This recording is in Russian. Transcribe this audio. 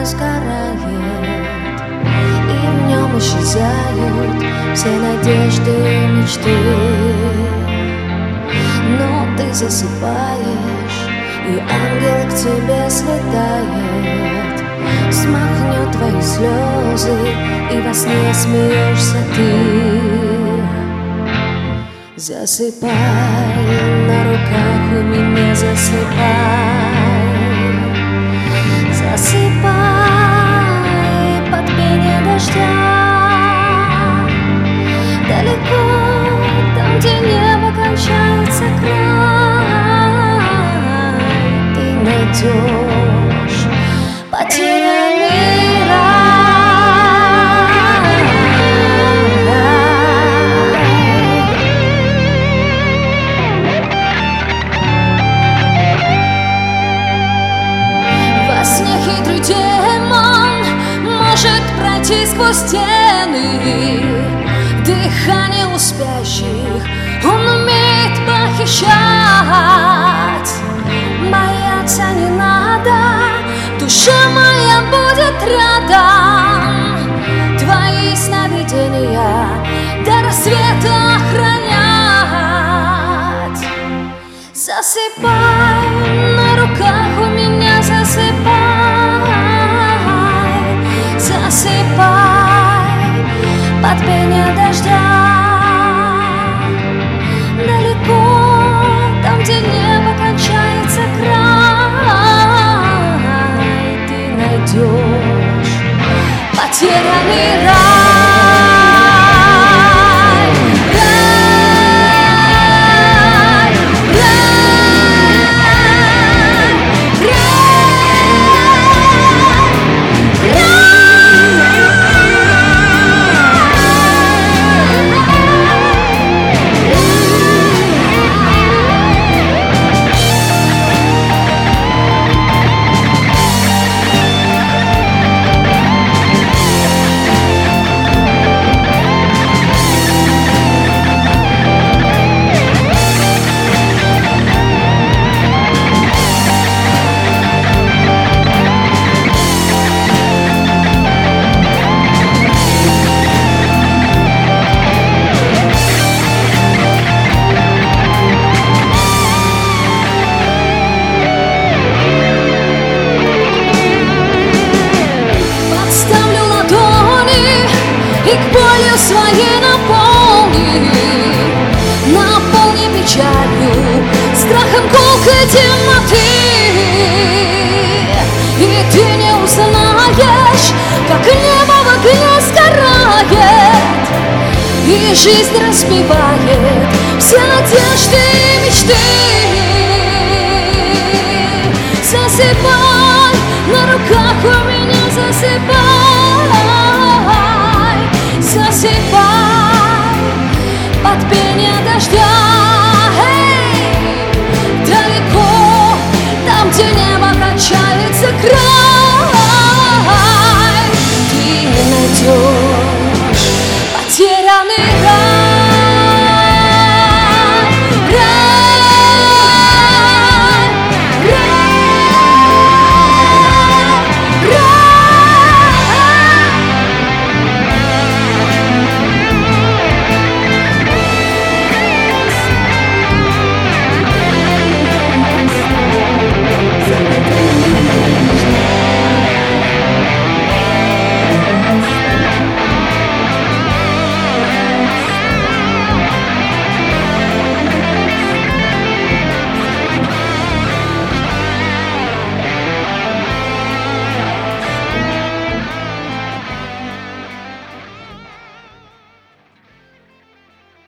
сгорает, и в нем исчезают все надежды и мечты. Но ты засыпаешь, и ангел к тебе слетает, смахнет твои слезы, и во сне смеешься ты. Засыпай, на руках у меня засыпай. Засыпай под пение дождя. Далеко, там, где небо кончается край, ты найдешь потерянный рай. Пройти сквозь стены, дыхание у спящих он умеет похищать. Бояться не надо, душа моя будет рядом. Твои сновидения до рассвета охранять. Засыпай, на руках у меня засыпай. Засыпай под пение дождя. Далеко, там, где небо кончается край, ты найдешь потерянный рай. Своей наполни печалью, страхом гулкой темноты. И ты не узнаешь, как небо в огне сгорает, и жизнь разбивает все надежды и мечты. Засыпай, на руках у меня засыпай.